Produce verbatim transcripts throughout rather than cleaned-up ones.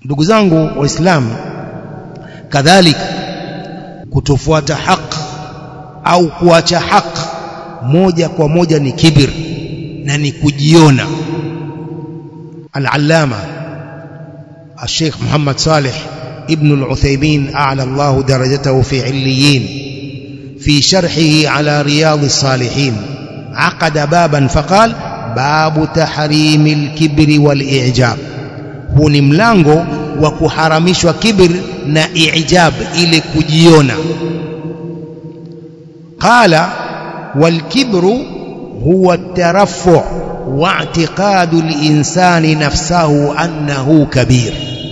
ndugu zangu waislamu, kadhalika kutofuata haki au kuacha haki moja kwa moja ni kibir na ni kujiona. Al-Allama Al-Sheikh Muhammad Salih ibn al-Uthaymeen a'la Allah darajatahu fi 'illiyin fi sharhihi ala Riyad as-Salihin aqada baban faqal babu tahrim al-kibri wal-i'jab. Huu ni mlango wa kuharamishwa kibr na i'jab, ile kujiona. Qala wal kibru huwa at-tarafu' wa i'tiqadu al-insani nafsahu annahu kabir.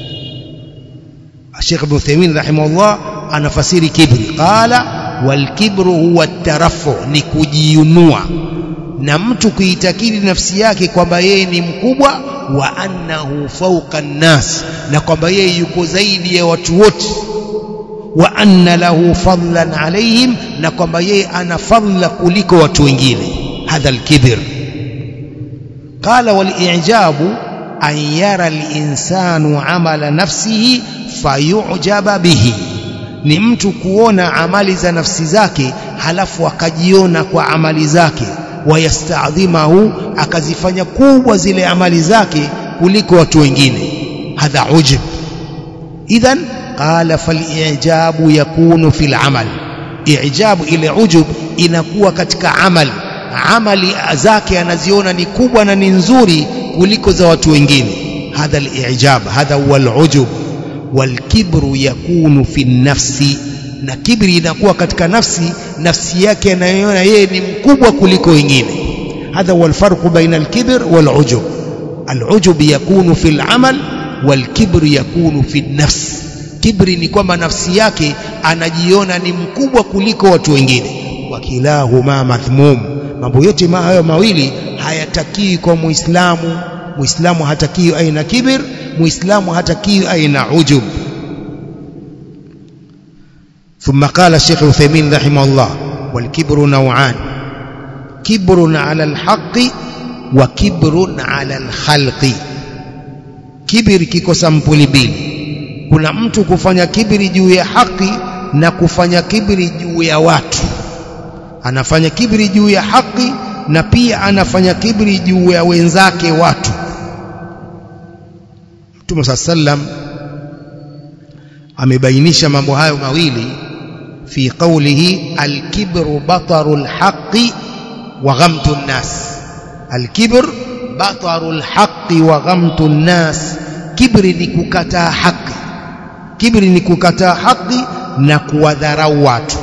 Sheikh Ibn Uthaymeen rahimahullah anafasiri kibri, qala wal kibru huwa at-tarafu', ni kujiunua na mtu kuitakidi nafsi yake kwamba yeye ni mkubwa, wa annahu fawqa an-nas, na kwamba yeye yuko zaidi ya watu wote, wa anna lahu fadlan alayhim, na kwamba yeye ana fadla kuliko watu wengine. Hadha al-kibr. Qala wal i'jabu an yara al-insanu amala nafsihi fayu'jaba bihi, ni mtu kuona amali za nafsi zake halafu akajiona kwa amali zake, wayasta'dhimahu, akazifanya kubwa zile amali zake kuliko watu wengine. Hadha ujub. Idhan qala fal i'jabu yakunu fil amal, i'jabu ile ujub inakuwa katika amali, amali zake anaziona ni kubwa na ni nzuri kuliko za watu wengine. Hadha al-i'jab, hadha huwa al-ujub. Wal kibru yakunu fi nafsi, na kibri inakuwa katika nafsi, nafsi yake anayoona yeye ni mkubwa kuliko wengine. Hadha huwa al-farqu baina al-kibr wal-ujub. Al-ujub yakunu fi al-amal wal kibru yakunu fi nafsi. Kibri ni kwamba nafsi yake anajiona ni mkubwa kuliko watu wengine. Wakilahuma madhmum, mambo yote hayo mawili hayatakiwi kwa Muislamu. Muislamu hatakiwi aina kibir, Muislamu hatakiwi aina ujub. ثم قال الشيخ العثيمين رحمه الله والكبر نوعان كبر على الحق وكبر على الخلق. Kibiri kiko sampuli mbili. Kuna mtu kufanya kibiri juu ya haki na kufanya kibiri juu ya watu. Anafanya kibiri juu ya haki na pia anafanya kibiri juu ya wenzake watu. Mtume sallam amebainisha mambo hayo mawili fi qawlihi al-kibru batarul haqqi wa ghamtun nas. Al-kibr batarul haqqi wa ghamtun nas. Kibri ni kukataa haki, kibri ni kukataa haki na kuwadharau watu.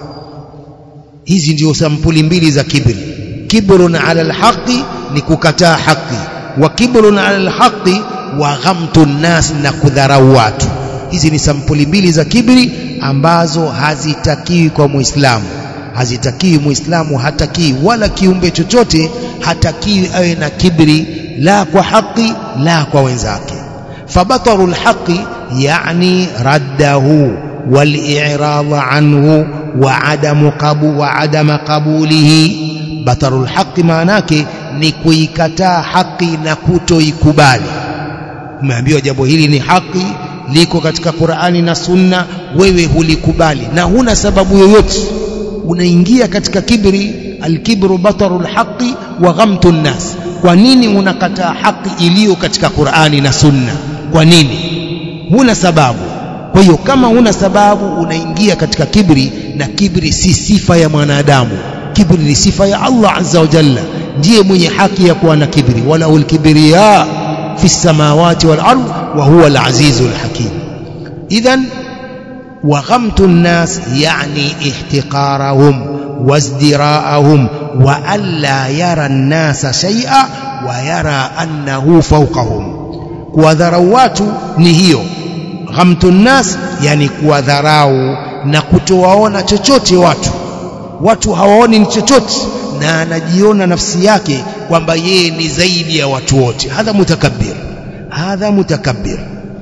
Hizi ndio sampuli mbili za kibri. Kibrun ala al-haqqi ni kukataa haki, wa kibrun ala al-haqqi wa ghamtun nas, na kudharau watu. Hizi ni sampuli mbili za kibri ambazo hazitakiwi kwa Muislamu. Hazitakiwi Muislamu, hatakiwi wala kiumbe chochote hatakiwi awe na kibri, la kwa haki la kwa wenzake. Fabatarul haqqi yani raddahu wal i'rad anhu wa adamu qabu wa adama qabulihi. Batarul haqqi maanake ni kuikataa haki na kutoikubali. Umeambiwa jambo hili ni haki, liko katika Qur'ani na Sunna, wewe hulikubali na huna sababu yoyote, unaingia katika kibri. Al-kibru batarul haqqi wa ghamtun nas. Kwa nini unakataa haki iliyo katika Qur'ani na Sunna? Kwa nini? Huna sababu. Kwa hiyo kama huna sababu unaingia katika kibri, na kibri si sifa ya mwanadamu. Kibri ni sifa ya Allah azza wa jalla, ndiye mwenye haki ya kuwa na kibri. Wala al-kibriya fi samawati wal ardh wa huwa al-azizul hakim. Idhan wa ghamtun nas yani ihtiqarahum wazdira'ahum wa alla yara an-nasa shay'a wa yara annahu fawqahum. Kuwadharau watu ni hiyo ghamtun nas, yani kuwadharau na kutowaona chochote watu. Watu hawaoni ni chochote na anajiona nafsi yake kwamba yeye ni zaidi ya watu wote. Hadha mutakabbir, hadha mutakabbir.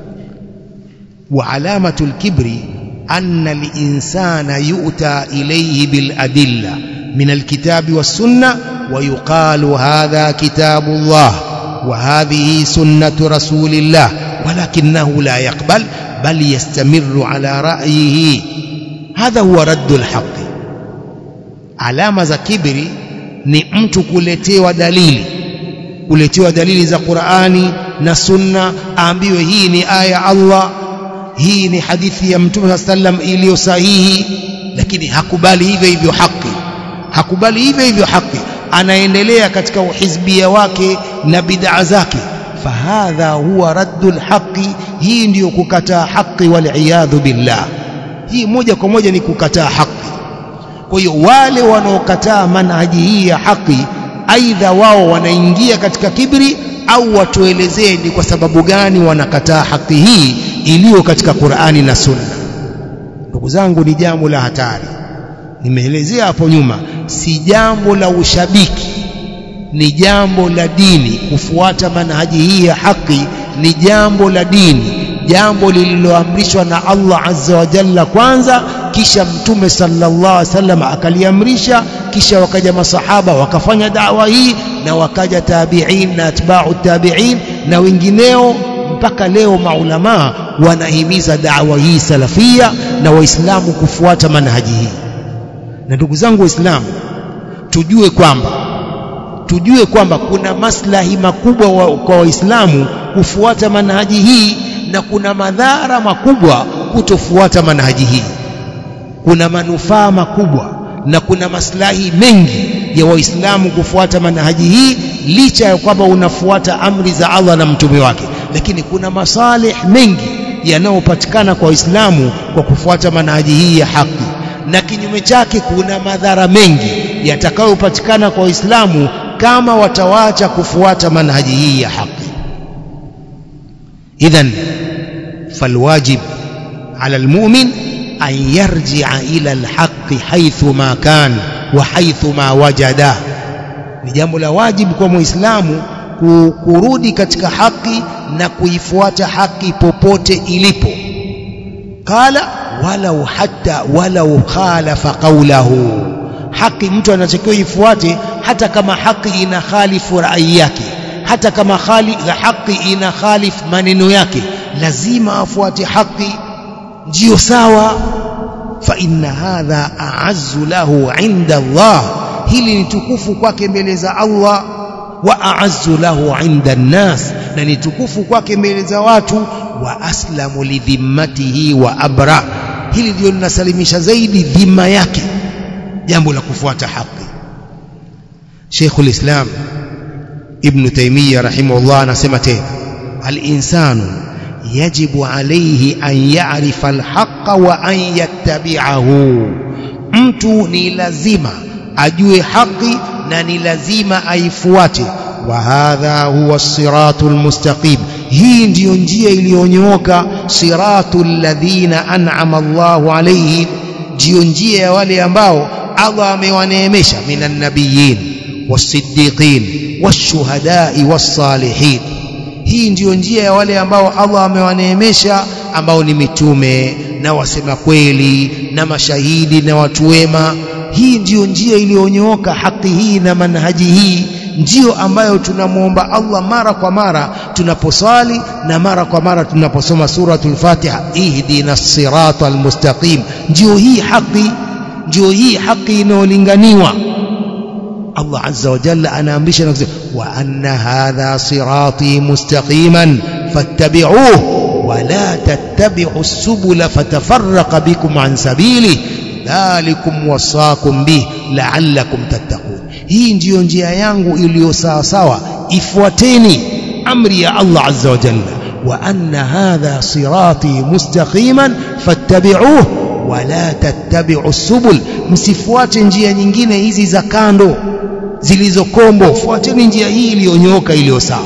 Wa alamatul kibri anna al-insana yu'ta ilayhi bil adilla min al-kitabi was sunnah wa yuqalu hadha kitabullah wa hadhihi sunnatu rasulillah ولكنه لا يقبل بل يستمر على رأيه. هذا هو رد الحق. alama za kibri ni mtu kuletewa dalili kuletewa dalili za Qur'ani na Sunna, aambiwe hii ni aya Allah, hii ni hadithi ya Mtume sallam iliyo sahihi, lakini hakubali hivyo hivyo haki hakubali hivyo hivyo haki, anaendelea katika uhizbia wake na bid'a zake. Fahadha huwa raddul haqi, hii ndiyo kukataa haki, wal iyadhu billah. Hii moja kwa moja ni kukataa haki. Kwa hiyo wale wanaokataa manhaji hii ya haki, aidha wao wanaingia katika kibri, au watuelezee ni kwa sababu gani wanakataa haki hii iliyo katika Qur'ani na Sunna. Ndugu zangu, ni jambo la hatari. Nimeelezea hapo nyuma, si jambo la ushabiki, ni jambo la dini. Kufuata manhaji hii ya haki ni jambo la dini, jambo lililoamrishwa na Allah azza wa jalla kwanza, kisha Mtume sallallahu alaihi wasallam akaliamrisha, kisha wakaja masahaba wakafanya da'wa hii, na wakaja tabi'in na atba'u tabi'in na wengineo, mpaka leo maulama wanahimiza da'wa hii salafia na waislamu kufuata manhaji hii. Na ndugu zangu waislamu, tujue kwamba tujue kwamba kuna maslahi makubwa wa, kwa waislamu kufuata manhaji hii, na kuna madhara makubwa kutofuata manhaji hii. Kuna manufaa makubwa na kuna maslahi mengi ya waislamu kufuata manhaji hii, licha ya kwamba unafuata amri za Allah na mtume wake, lakini kuna masalih mengi yanayopatikana kwa waislamu kwa kufuata manhaji hii ya haki, na kinyume chake kuna madhara mengi yatakayopatikana kwa waislamu kama watawaacha kufuata manhaji hii ya haki. idhan falwajib ala almu'min an yarji'a ila alhaqqi haythu ma kan wa haythu ma wajada. Ni jambo la wajibu kwa muislamu kurudi katika haki na kuifuata haki popote ilipo. Qala walau hatta walau khalafa qawlahu, haki mtu anatakiwa ifuate hata kama haki ina khalifu rai yake, hata kama khali haki ina khalif maneno yake, lazima afuate haki, ndio sawa. Fa inna hadha a'azzu lahu 'inda Allah, hili ni tukufu kwake mbele za Allah. Wa a'azzu lahu 'inda an-nas, na ni tukufu kwake mbele za watu. Wa aslamu lidhimmatihi wa abra, hili ndio linasalimisha zaidi dhima yake, jambo la kufuata haki. Sheikhul Islam Ibn Taymiyyah rahimahullah anasema tena, al-insanu yajibu alayhi an ya'rifa al-haqqa wa an yattabi'ahu, mtu ni lazima ajue haki na ni lazima aifuate. Wa hadha huwa as-siratul mustaqim, hii ndiyo njia iliyonyooka. Siratul ladhina an'ama Allahu alayhim, ndiyo njia ya wale ambao Allah amewaneemesha, minan nabiyyin was-siddiqin wash-shuhada'i was-salihin. Hii ndiyo njia ya wale ambao Allah amewaneemesha, ambao ni mitume na wasema kweli na mashahidi na watu wema. Hii ndiyo njia iliyonyooka. Haki hii na manhaji hii ndiyo ambayo tunamuomba Allah mara kwa mara tunaposali na mara kwa mara tunaposoma suratul Fatiha, ihdinas siratal mustaqim. Ndiyo hii haki, ndiyo hii haki inayolinganiwa. Allah azza wa jalla anaamrisha na kusema, wa anna hadha sirati mustaqiman fattabi'uhu wa la tattabi'us subula fatafarraqa bikum an sabili dhalikum wasaakum bih la'allakum tattaqun. Hii ndiyo njia yangu iliyo sawa sawa, ifuateni amri ya Allah azza wa jalla. Wa anna hadha sirati mustaqiman fattabi'uhu wa la tattabi'us subul, msifuate njia nyingine hizi za kando zilizokombo, fuateni njia hii iliyonyooka iliyo sawa.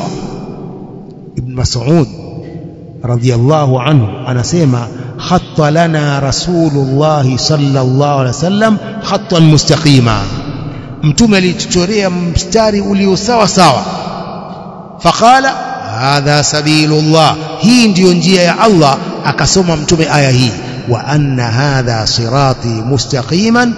Ibn Mas'ud radhiyallahu anhu anasema, khatta lana rasulullah sallallahu alaihi wasallam khattan mustaqima, mtume alituchorea mstari ulio sawa sawa. Faqala hadha sabilullah, hii ndiyo njia ya Allah. Akasoma mtume aya hii, wa anna hadha sirati mustaqiman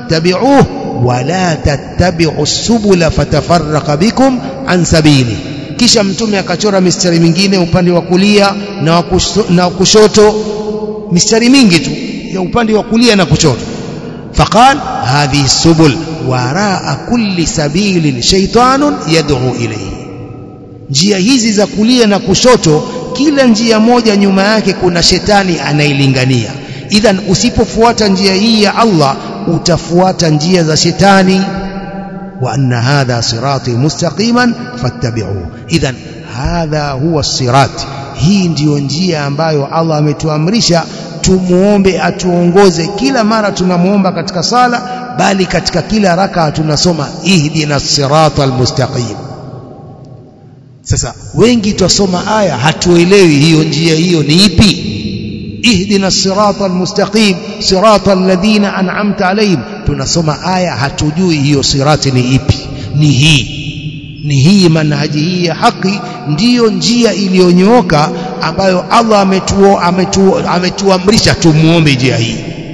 fattabi'uhu wa la tattabi'us subula fatafarraqa bikum an sabili. kisha mtume akachora mistari mingine upande wa kulia na wa na kushoto, mistari mingi tu ya upande wa kulia na kushoto. Faqal hadhi subul waraa kulli sabilin shaytanun yad'u ilayhi, njia hizi za kulia na kushoto, kila njia moja nyuma yake kuna shetani anailingania. Idhan usipofuata njia hii ya Allah utafuata njia za shetani. Wa anna hadha sirati mustaqiman fattabi'uhu. Idhan hadha huwa sirat, hii ndiyo njia ambayo Allah ametuamrisha tumuombe atuongoze. Kila mara tunamuomba katika sala, bali katika kila raka tunasoma ihdina siratal mustaqim. Sasa wengi tusoma aya hatuelewi hiyo njia hiyo ni ipi. Ihdina siratal mustaqim siratal ladhina an'amta alayhim, tunasoma aya hatujui hiyo sirati ni ipi. Ni hii ni hii manhaji hii ya haki, ndiyo njia iliyonyooka ambayo Allah ametuo ametu ametuamrisha tumuombe njia hii.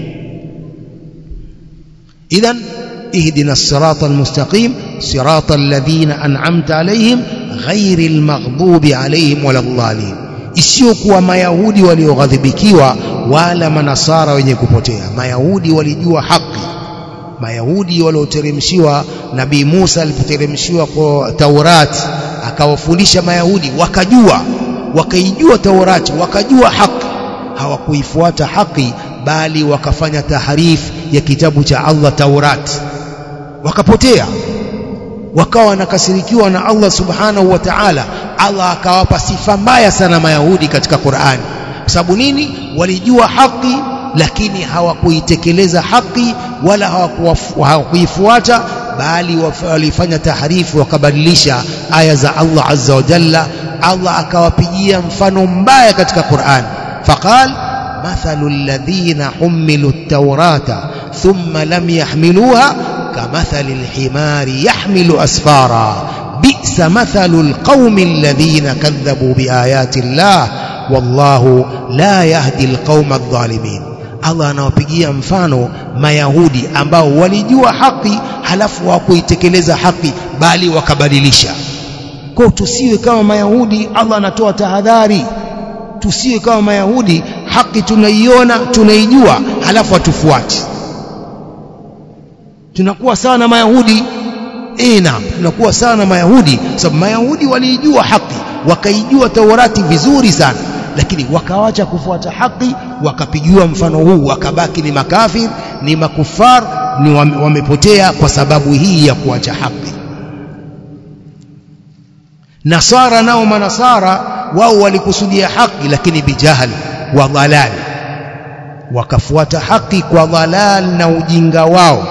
Idhan ihdina siratal mustaqim siratal ladhina an'amta alayhim ghairil maghdubi alayhim waladdallin, isiyokuwa mayahudi walioghadhibikiwa wala manasara wenye kupotea. Mayahudi walijua haki. Mayahudi walioteremshiwa Nabii Musa alipoteremshiwa kwa Taurati, akawafundisha Mayahudi wakajua, wakaijua Taurati, wakajua haki, hawakuifuata haki bali wakafanya taharifu ya kitabu cha Allah Taurati, wakapotea, wakawa wanakasirikiwa na Allah subhanahu wa ta'ala. Allah akawapa sifa mbaya sana Mayahudi katika Qur'ani. Kwa sababu nini? Walijua haki lakini hawakuitekeleza haki wala hawakuifuata, bali walifanya taharifu, wakabadilisha aya za Allah azza wa jalla. Allah akawapigia mfano mbaya katika Qur'an. Faqal mathalul ladhina humilu at-taurata thumma lam yahmiluha kamathalil himari yahmilu asfara bi'sa mathalul qaumil ladhina kadhabu biayati Allah wallahu la yahdi alqauma adh-dhalimin. Allah anawapigia mfano Mayahudi ambao walijua haki halafu hawakuitekeleza haki bali wakabadilisha. Kwa tusiwe kama Mayahudi. Allah anatoa tahadhari, tusiwe kama Mayahudi. Haki tunaiona, tunaijua, halafu hatufuati. Tunakuwa sana Mayahudi. Eh, naam, tunakuwa sana Mayahudi sababu Mayahudi walijua haki, wakaijua Taurati vizuri sana, lakini wakawacha kufuata haki, wakapigiwa mfano huu, wakabaki ni makafir, ni makufar, ni wamepotea kwa sababu hii ya kuacha haki. Nasara nao, manasara wao walikusudia haki lakini bijahal wa dhalal, wakafuata haki kwa dhalal na ujinga wao.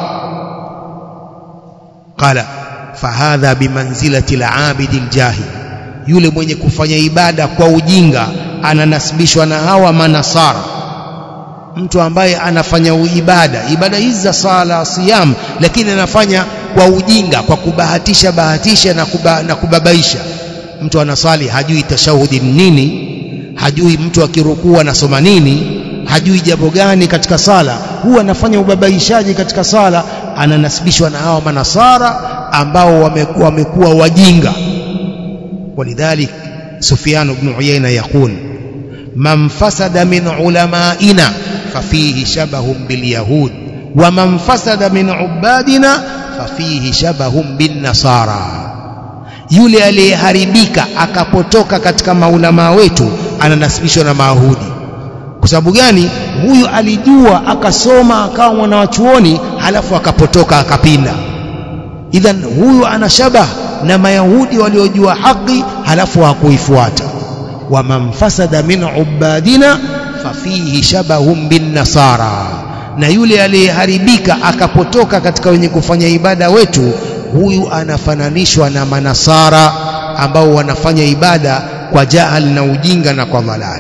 Qala fahadha bimanzilati al-abidi al-jahil, yule mwenye kufanya ibada kwa ujinga ananasibishwa na hawa manasara. Mtu ambaye anafanya ibada ibada hizi za sala, siyam, lakini anafanya kwa ujinga, kwa kubahatisha bahatisha na, kuba, na kubabaisha. Mtu anasali hajui tashahudi nini, hajui mtu akirukua anasoma nini, hajui jambo gani katika sala, huwa anafanya ubabaishaji katika sala, ananasibishwa na hawa manasara ambao wamekuwa wamekuwa wajinga. Walidhalik Sufyan ibn Uyayna yaqul man fasada min ulamaina fafihi shabahum bil yahud wa man fasada min ubadina fafihi shabahum bin nasara, yule aliyeharibika akapotoka katika maulama wetu ananasibishwa na Mayahudi. Kwa sababu gani? Huyu alijua, akasoma, akawa mwanachuoni, halafu akapotoka, akapinda. Idhan huyu ana shabah na Mayahudi waliojua haki halafu hakuifuata. Wa man fasada min ubadina fafihi shabahum bin nasara, na yule aliyeharibika akapotoka katika wenye kufanya ibada wetu, huyu anafananishwa na manasara ambao wanafanya ibada kwa jahal na ujinga na kwa dhalal.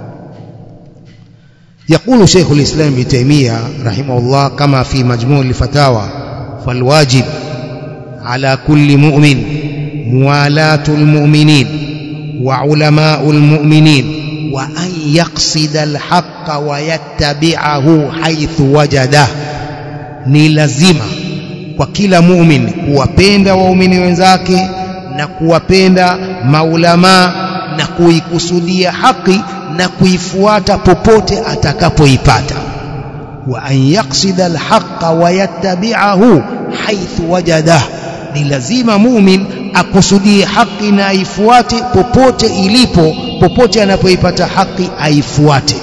يقول شيخ الإسلام ابن تيمية رحمه الله كما في مجموع الفتاوى فالواجب على كل مؤمن موالاة المؤمنين وعلماء المؤمنين وأن يقصد الحق ويتبعه حيث وجده. ni lazima kwa kila muumini kuwapenda waumini wenzake na kuwapenda maulama na kuikusudia haki na kuifuata popote atakapoipata. Wa an yaqsida alhaqqa wa yattabi'ahu haythu wajada, ni lazima mumin akusudie haki na aifuate popote ilipo, popote anapoipata haki aifuate.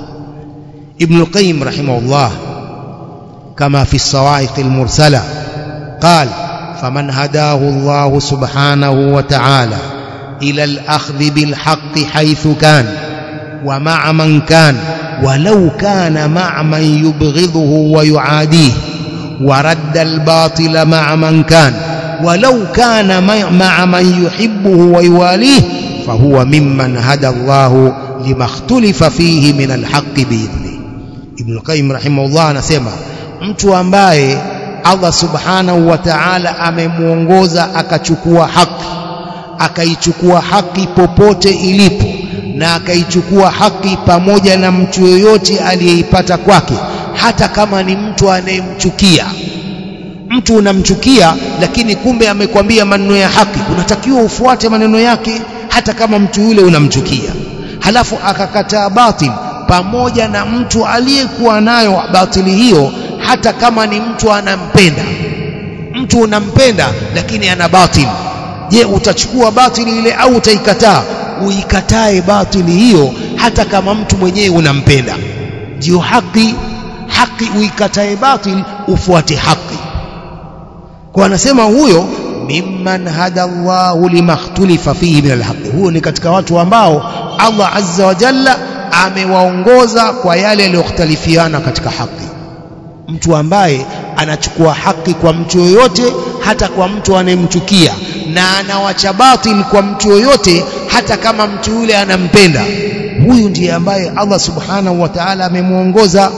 Ibn al-Qayyim rahimahullah kama fi as-sawa'iq al-mursala qala faman hadahu Allah subhanahu wa ta'ala ila al-akhdh bil haqqi haythu kana wa ma'a man kana walau kana ma'a man yubghidhuhu wa yu'adihi wa radda al-batila ma'a man kana walau kana ma'a man yuhibbuhu wa yuwalihi fahuwa mimman hada Allah lima ikhtalafa fihi min al-haqqi bi'idhnihi. Ibn al-Qayyim rahimahullah anasema mtu ambaye Allah subhanahu wa ta'ala amemuongoza akachukua haki, akaichukua haki popote ilipo, na akaichukua haki pamoja na mtu yoyote aliyeipata kwake, hata kama ni mtu anayemchukia. Mtu unamchukia lakini kumbe amekwambia maneno ya haki, unatakiwa ufuate maneno yake hata kama mtu yule unamchukia. Halafu akakataa batil pamoja na mtu aliyekuwa nayo batili hiyo, hata kama ni mtu anampenda. Mtu unampenda lakini ana batili, je, utachukua batili ile au utaikataa? Uikatae batili hiyo hata kama mtu mwenyewe unampenda. Ndio haki. Haki uikatae batili, ufuate haki. Kwa anasema huyo mimman hada Allahu limakhtalifa fihi min alhaqi, huyo ni katika watu ambao Allah azza wa jalla amewaongoza kwa yale yaliyokhtalifiana katika haki. Mtu ambaye anachukua haki kwa mtu yoyote, hata kwa mtu anayemchukia, na anawacha batil kwa mtu yoyote hata kama mtu yule anampenda, huyu ndiye ambaye Allah subhanahu wa ta'ala amemuongoza.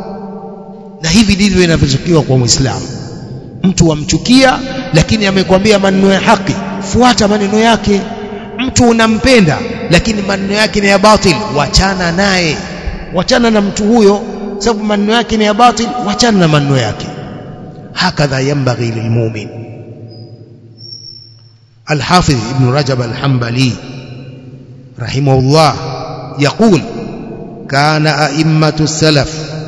Na hivi ndivyo inavyotakiwa kwa Muislamu. Mtu wamchukia lakini amekwambia maneno ya haki, fuata maneno yake. Mtu unampenda lakini maneno yake ni ya batil, wachana naye, wachana na mtu huyo, sababu maneno yake ni ya batil, wachana na maneno yake. Hakadha yanbaghi lilmu'min. Al-Hafidh Ibn Rajab al-Hanbali rahimahullah يقول كان أئمة السلف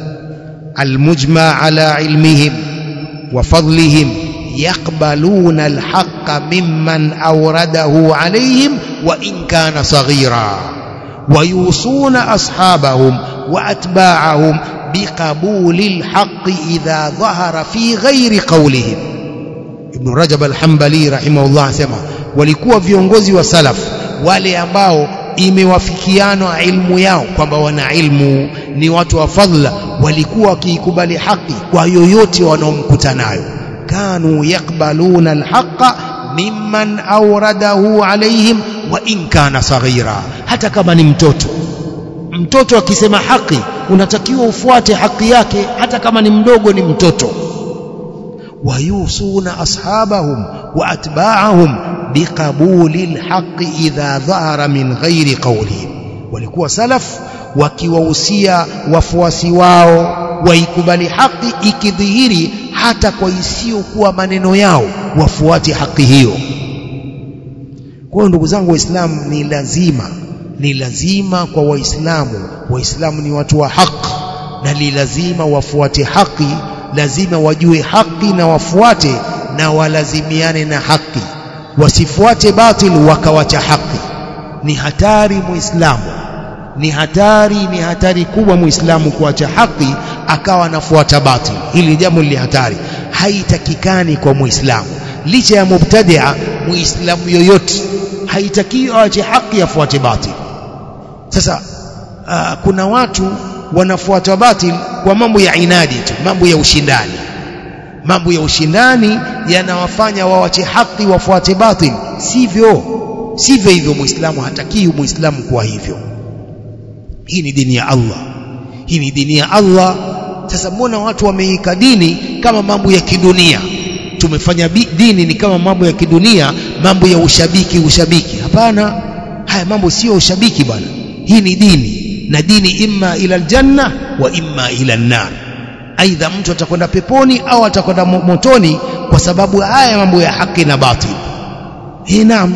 المجمع على علمهم وفضلهم يقبلون الحق ممن أورده عليهم وإن كان صغيرا ويوصون أصحابهم وأتباعهم بقبول الحق إذا ظهر في غير قولهم. Ibn Rajab al-Hanbali rahimahullah sema walikuwa viongozi wa salaf wale ambao imewafikiana ilmu yao kwamba wana ilmu, ni watu wa fadhila, walikuwa wakiikubali haki kwa yoyote wanaomkuta nayo. Kanu yakbaluna alhaqa mimman awradahu alaihim wa in kana saghira, hata kama ni mtoto. Mtoto akisema haki unatakiwa ufuate haki yake hata kama ni mdogo, ni mtoto. Wayusuna ashabahum wa atba'ahum biqabuli alhaqi idha dhahara min ghairi qawlihim, walikuwa salaf wakiwahusia wafuasi wao waikubali haki ikidhihiri hata kwa isiyokuwa maneno yao, wafuate haki hiyo. Kwa hiyo ndugu zangu Waislamu, ni lazima ni lazima kwa Waislamu, Waislamu ni watu wa haki, na ni lazima wafuate haki, lazima wajue haki na wafuate, na walazimiane na haki, wasifuate batil wakawacha haki. Ni hatari Muislamu, ni hatari, ni hatari kubwa Muislamu kuacha haki akawa anafuata batil. Hili jambo li hatari, haitakikani kwa Muislamu. Licha ya mubtadia, Muislamu yoyote haitakiwi aache haki afuate batil. Sasa uh, kuna watu wanafuata batil kwa mambo ya inadi tu, mambo ya ushindani. Mambo ya ushindani yanawafanya waache haki wafuate batil. Sivyo, sivyo hivyo. Muislamu hatakiwi Muislamu kuwa hivyo. Hii ni dini ya Allah, hii ni dini ya Allah. Sasa mbona watu wameika dini kama mambo ya kidunia? Tumefanya dini ni kama mambo ya kidunia, mambo ya ushabiki ushabiki. Hapana, haya mambo sio ushabiki bwana. Hii ni dini, na dini imma ila aljanna wa imma ila an-nar. Aidha mtu atakwenda peponi au atakwenda motoni, kwa sababu haya mambo ya haki na batil. hii naam.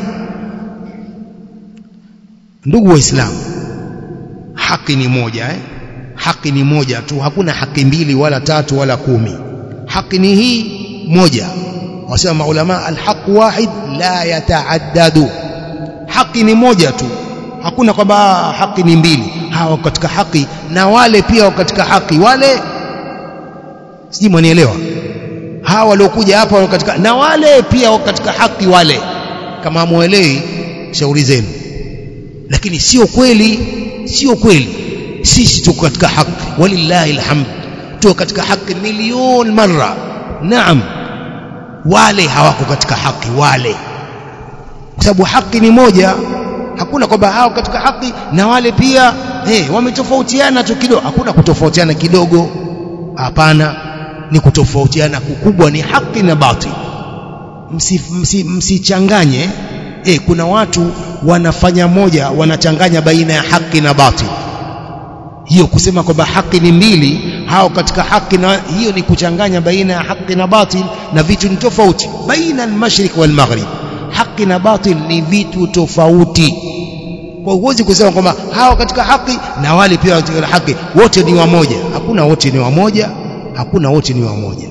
Ndugu waislamu, haki ni moja eh haki ni moja tu, hakuna haki mbili wala tatu wala kumi. Haki ni hii moja. Wasema maulama alhaq wahid la yataaddadu, haki ni moja tu, hakuna kwamba haki ni mbili. Hawa katika haki na wale pia katika haki, wale siji mwanielewa, hawa waliokuja hapa katika na wale pia katika haki wale. Kama muelewi shauri zenu, lakini sio kweli, sio kweli. Sisi tuko katika haki, walillahi alhamd, tuko katika haki milioni mara. Naam, wale hawako katika haki wale, kwa sababu haki ni moja. Hakuna kwamba hao katika haki na wale pia eh wametofautiana tu kidogo. Hakuna kutofautiana kidogo, hapana, ni kutofautiana kukubwa, ni haki na batil. Msichanganye msi, msi eh kuna watu wanafanya moja, wanachanganya baina ya haki na batil. Hiyo kusema kwamba haki ni mbili, hao katika haki, na hiyo ni kuchanganya baina ya haki na batil, na vitu ni tofauti. Baina al-mashriq wal maghrib, haki na batil ni vitu tofauti. Kwa huwezi kusema kwamba hao katika haki na wale pia katika haki wote ni wamoja. Hakuna wote ni wamoja, hakuna wote ni wamoja.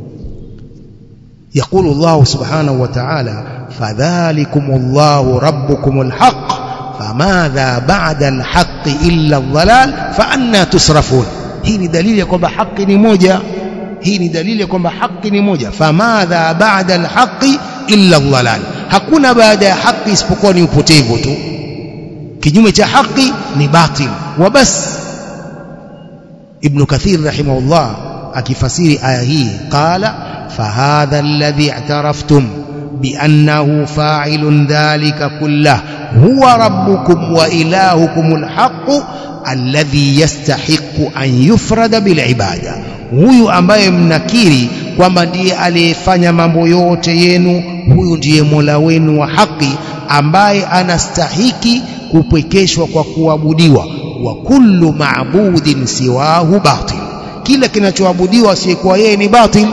يقول الله سبحانه وتعالى فذلكم الله ربكم الحق فماذا بعد الحق إلا الضلال فأنا تصرفون. hii ni dalili ya kwamba haki ni moja, hii ni dalili ya kwamba haki ni moja. famadha ba'da alhaqi illa dhalal, hakuna baada ya haki isipokuwa ni upotevu tu. Kinyume cha haki ni batil wa bas. Ibn Kathir rahimahullah akifasiri aya hii qala fahadha alladhi i'taraftum بأنه فاعل ذلك كله هو ربكم وإلهكم الحق الذي يستحق أن يفرد بالعبادة. huyu ambaye mnakiri kwamba ndiye aliyefanya mambo yote yenu, huyu ndiye Mola wenu wa haki ambaye anastahiki kupwekeshwa kwa kuabudiwa. wa kullu ma'budin siwahu batil, kila kinachoabudiwa asiyekuwa yeye ni batil.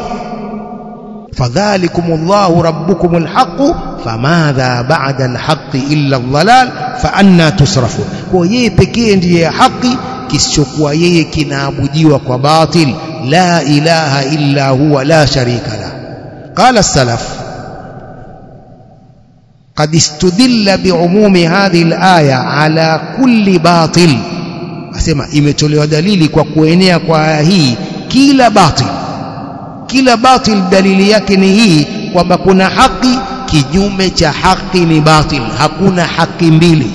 فذلكم الله ربكم الحق فماذا بعد الحق إلا الضلال فأنا تصرفون. kwa yeye pekee ndiye haki, kisichokuwa yeye kinaabudiwa kwa batil. la ilaha illa huwa la sharika la. قال السلف قد استدل بعموم هذه الآية على كل باطل. asema imetolewa dalili kwa kuenea kwa aya hii kila batil. Kila batil dalili yake ni hii kwamba kuna haki, kinyume cha haki ni batil. Hakuna haki mbili.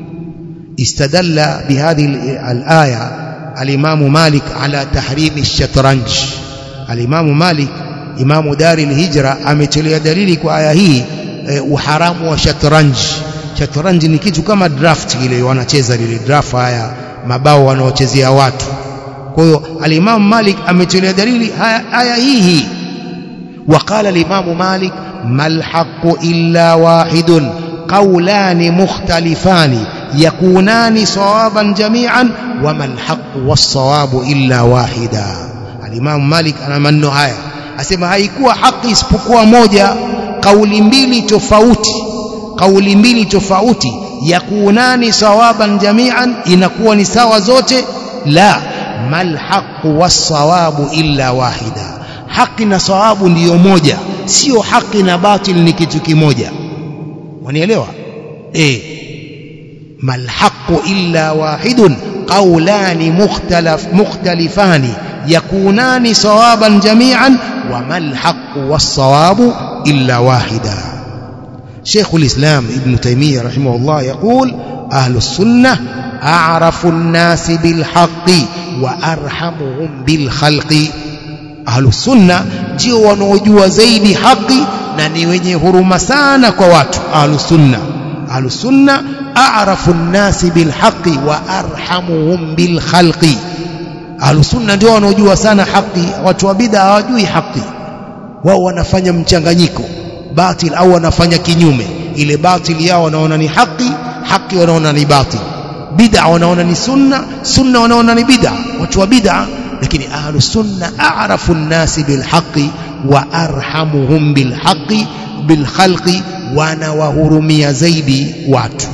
Istadalla bihadhihi al-aya al-Imam Malik ala tahrim ash-shatranj. Al-Imam Malik, imamu dari al-Hijra, ametolea dalili kwa aya hii e, uharamu wa shatranj. Shatranj ni kitu kama draft ile wanacheza ile draft, haya mabao wanaochezea watu. kwa hiyo al-Imam Malik ametolea dalili aya hii. وقال الإمام مالك ما الحق إلا واحد قولان مختلفان يكونان صوابا جميعا وما الحق والصواب إلا واحدا. الإمام مالك أنا منه هاي asema haikuwa haki isipokuwa moja, kauli mbili tofauti, kauli mbili tofauti yakunani sawaban jami'an, inakuwa ni sawa zote. La, mal haqqu was sawabu illa wahida, haki na sawabu ndiyo moja, sio haki na batil ni kitu kimoja. Wanielewa? eh mal haqqu illa wahidun qawlani mukhtalaf mukhtalifani yakunani sawaban jami'an wa mal haqqu was sawabu illa wahida. شيخ الإسلام ابن تيمية رحمه الله يقول أهل السنة أعرف الناس بالحق وأرحمهم بالخلق. أهل السنة ndio wanaojua zaidi haki na ni wenye huruma sana kwa watu. أهل السنة أهل السنة أعرف الناس بالحق وأرحمهم بالخلق. أهل السنة ndio wanaojua sana haki, watu wa bid'a hawajui haki. Wao wanafanya mchanganyiko, batil au wanafanya kinyume. Ile batil yao wanaona ni haki, haki wanaona ni batil. Bid'a wanaona ni sunna, sunna wanaona ni bid'a. Watu wa bid'a, lakini ahlus sunna a'rafu an-nasi bil haqqi wa arhamuhum bil haqqi bil khalqi wanawahurumia zaidi watu.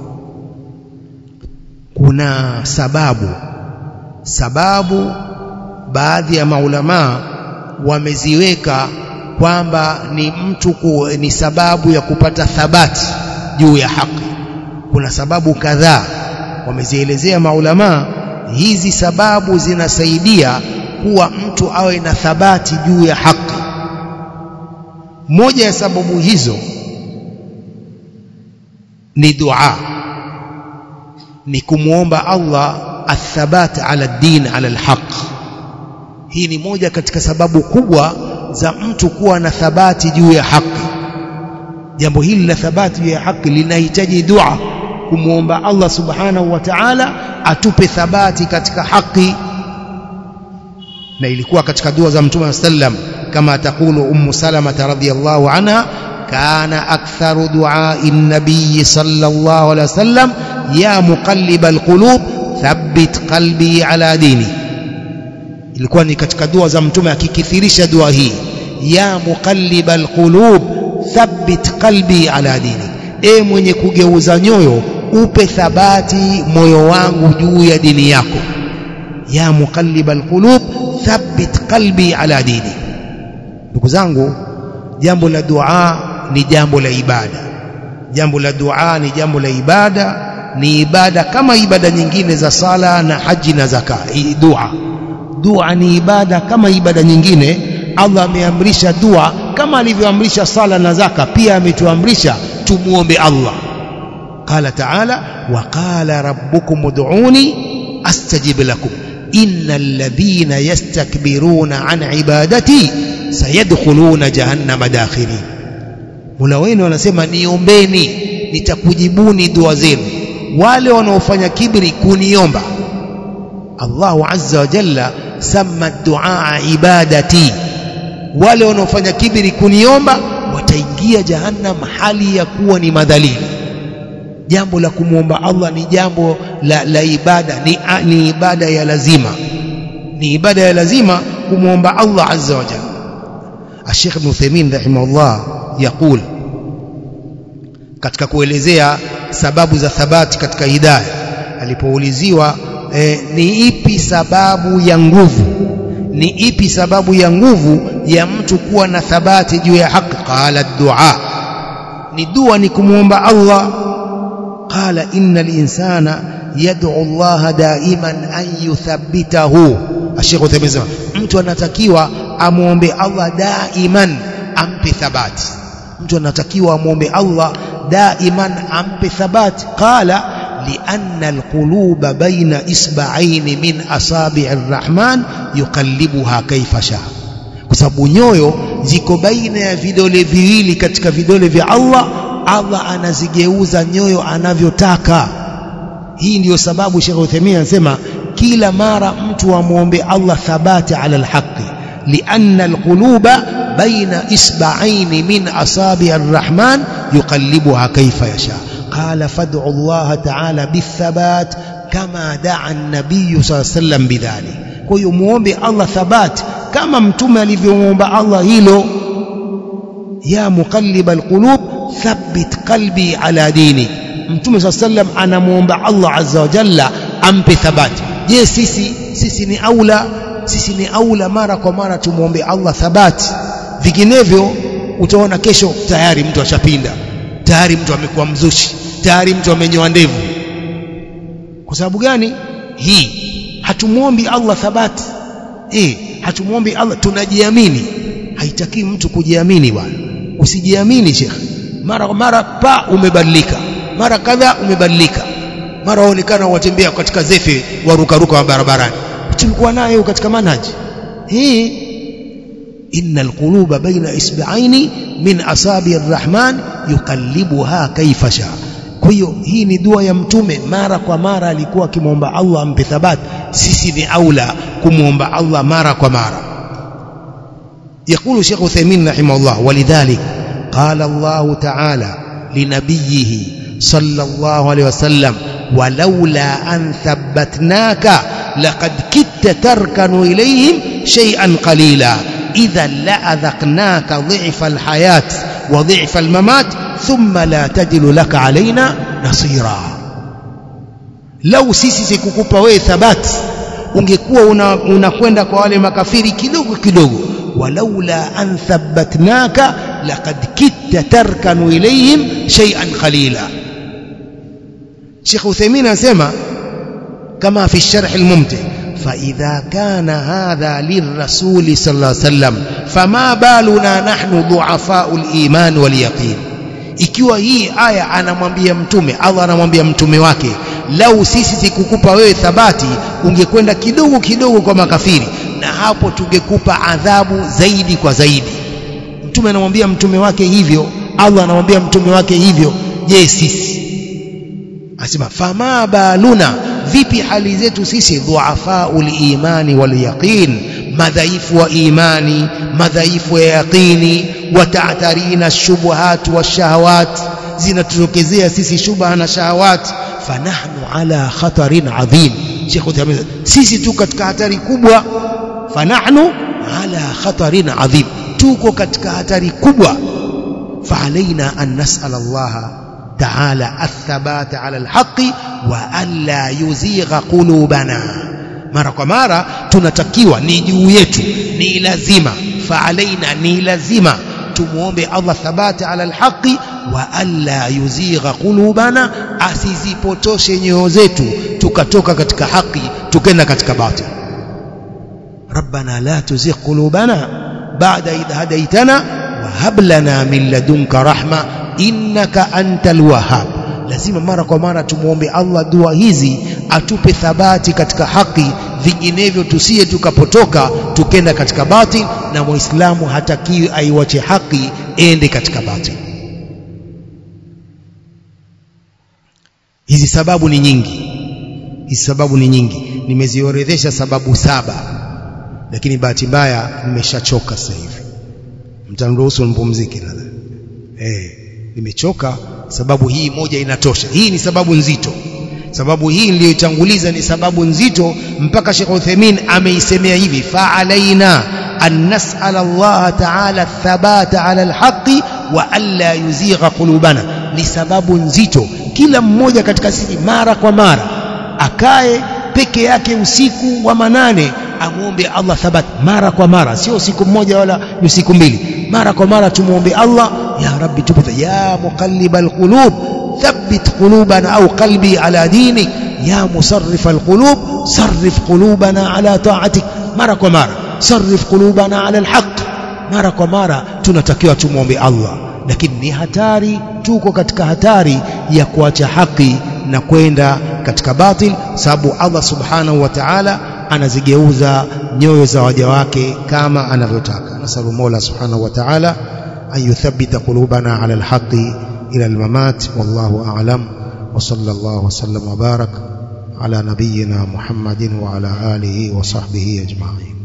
Kuna sababu sababu baadhi ya maulama wameziweka kwamba ni mtu ku, ni sababu ya kupata thabati juu ya haki. Kuna sababu kadhaa wamezielezea maulama. Hizi sababu zinasaidia kuwa mtu awe na thabati juu ya haki. Moja ya sababu hizo ni dua, ni kumuomba Allah athabat ala din ala alhaq. Hii ni moja katika sababu kubwa za mtu kuwa na thabati juu ya haki. Jambo hili la thabati juu ya haki linahitaji dua, kumuomba Allah subhanahu wa ta'ala atupe thabati katika haki. Na ilikuwa katika dua za Mtume sallam, kama takulu Ummu Salama radhiyallahu anha, kana aktharu du'a'i an-nabiy sallallahu alayhi wasallam ya muqallibal qulub thabbit qalbi ala dini. Ilikuwa ni katika dua za Mtume akikithirisha dua hii, ya muqallibal qulub thabbit qalbi ala dini. E mwenye kugeuza nyoyo, upe thabati moyo wangu juu ya dini yako. Ya muqallibal qulub thabbit qalbi ala dini. Ndugu zangu, jambo la dua ni jambo la ibada. Jambo la dua ni jambo la ibada, ni ibada kama ibada nyingine za sala na haji na zaka. Dua dua ni ibada kama ibada nyingine. Allah ameamrisha dua kama alivyoamrisha sala na zaka, pia ametuamrisha tumuombe Allah. Qala ta'ala, wa qala rabbukum ud'uni astajib lakum innal ladhina yastakbiruna an ibadati sayadkhuluna jahannama dakhirin. Mola wenu anasema niombeni nitakujibuni dua zenu, wale wanaofanya kibri kuniomba. Allahu azza wa jalla sama duaa ibadati, wale wanaofanya kibri kuniomba wataingia jahannam hali ya kuwa ni madhalili. Jambo la kumuomba Allah ni jambo la, la ibada, ni, ni ibada ya lazima, ni ibada ya lazima kumuomba Allah azza wa jalla. Sheikh Ibn Uthaymeen rahimahullah yaqul, katika kuelezea sababu za thabati katika hidayah, alipouliziwa eh, ni ipi sababu ya nguvu, ni ipi sababu ya nguvu ya mtu kuwa na thabati juu ya haki, qala dua, ni dua, ni kumuomba Allah. Qala innal insana yad'u Allah daiman an yuthabbitahu. Sheikh Uthaymeen, mtu anatakiwa amuombe Allah daiman ampe thabati. Mtu anatakiwa amuombe Allah daiman ampe thabati. Qala lianna alquluba baina isba'ain min asabi'ir rahman yuqallibuha kaifa sha, kwa sababu nyoyo ziko baina ya vidole viwili katika vidole vya Allah. Allah anazigeuza nyoyo anavyotaka. Hii ndiyo sababu Sheikh Uthaymeen anasema kila mara mtu amuombe Allah thabati ala alhaqi, lianna alquluba baina isba'ain min asabi'ir rahman yuqallibuha kaifa yasha. قال فادعوا الله تعالى بالثبات كما دعا النبي صلى الله عليه وسلم بذلك. kwa hiyo muombe Allah thabat kama mtume alivyomuomba Allah hilo, ya muqallibal qulub thabbit qalbi ala dini. Mtume صلى الله عليه وسلم anamuomba Allah azza wa jalla ampe thabat. Je, sisi sisi ni aula sisi ni aula mara kwa mara tumuombe Allah thabat? Vinginevyo utaona kesho tayari mtu ashapinda, tayari mtu amekuwa mzushi, tayari mtu amenyoa ndevu. Kwa sababu gani? Hii hatumuombi Allah thabati. Eh, hatumuombi Allah, tunajiamini. Haitaki mtu kujiamini bwana. Usijiamini Sheikh. Mara kwa mara pa umebadilika, mara kadha umebadilika, mara waonekana watembea katika zefe warukaruka wa barabarani. Tulikuwa nayo katika manhaji hii, innal quluba baina isba'aini min asabi'ir rahman yuqallibuha kaifa sha. Kwa hiyo hii ni dua ya mtume, mara kwa mara alikuwa akimwomba Allah ampe thabat. Sisi ni aula kumwomba Allah mara kwa mara. يقول شيخ عثيمين رحمه الله ولذلك قال الله تعالى لنبيه صلى الله عليه وسلم ولولا أن ثبتناك لقد كدت تركن إليهم شيئا قليلا إذا لأذقناك ضعف الحياة وضعف الممات thumma la tajidu laka alaina nasira. Lau sisi sikukupa wewe thabati, ungekuwa unakwenda una kwa wale makafiri kidogo kidogo. walaula an thabbatnaka laqad kitta tarkanu ilayhim shay'an qalila. Sheikh Uthaymeen anasema kama fi sharh al-mumti, fa idha kana hadha lirrasul sallallahu alayhi wasallam fama baluna nahnu du'afa'u al-iman wal yaqin. Ikiwa hii aya anamwambia mtume, Allah anamwambia mtume wake, lau sisi sikukupa wewe thabati, ungekwenda kidogo kidogo kwa makafiri, na hapo tungekupa adhabu zaidi kwa zaidi. Mtume anamwambia mtume wake hivyo, Allah anamwambia mtume wake hivyo. Je, sisi? Asema fama baluna, vipi hali zetu sisi? Dhuafaul imani wal yaqin, madhaifu wa imani, madhaifu ya yaqini. Wata'tarina shubuhat washahawat, zinatutokezea sisi shubha na shahawat. Fanahnu ala khatarin adhim. Sheikh Uthaymeen, sisi tu katika hatari kubwa. Fanahnu ala khatarin adhim, tuko katika hatari kubwa. Faalaina an nas'ala Allah ta'ala athabata ala alhaqi wa alla yuzigha qulubana. Mara kwa mara tunatakiwa, ni juu yetu, ni lazima, faalaina, ni lazima tumuombe Allah thabata ala alhaqi wa alla yuzigha qulubana, asizipotoshe nyoyo zetu tukatoka katika haki tukenda katika batil. Rabbana la tuzigh qulubana ba'da idh hadaytana wa hab lana min ladunka rahma innaka antal wahhab. Lazima mara kwa mara tumuombe Allah dua hizi, atupe thabati katika haki, vinginevyo tusiye tukapotoka tukenda katika batil. Na muislamu hatakiwi aiwache haki ende katika batil. Hizi sababu ni nyingi, hizi sababu ni nyingi. Nimeziorodhesha sababu saba, lakini bahati mbaya nimeshachoka sasa hivi. Mtaniruhusu nipumzike dada? Eh, nimechoka. Sababu hii moja inatosha. Hii ni sababu nzito. Sababu hii niliyoitanguliza ni sababu nzito, mpaka Sheikh Uthaymeen ameisemea hivi, fa alaina an nas'ala Allah ta'ala thabata ala alhaqi wa alla yuzigha qulubana. Ni sababu nzito. Kila mmoja katika sisi mara kwa mara akae peke yake usiku wa manane, amuombe Allah thabat mara kwa mara, sio siku moja wala ni siku mbili. Mara kwa mara tumuombe Allah, ya Rabbi tubta ya muqallibal qulub thabbit qulubana au qalbi ala dinik, ya musarrifal qulub sarrif qulubana ala ta'atik. Mara kwa mara sarrif qulubana ala alhaq. Mara kwa mara tunatakiwa tumuombe Allah, lakini ni hatari, tuko katika hatari ya kuacha haki na kwenda katika batil, sababu Allah subhanahu wa ta'ala anazigeuza nyoyo za waja wake kama anavyotaka. Nasallu Mola subhanahu wa ta'ala an yuthabbita qulubana ala alhaqi ila almamat. Wallahu a'lam, wa sallallahu wa sallam wa barak ala nabiyyina Muhammadin wa ala alihi wa sahbihi ajma'in.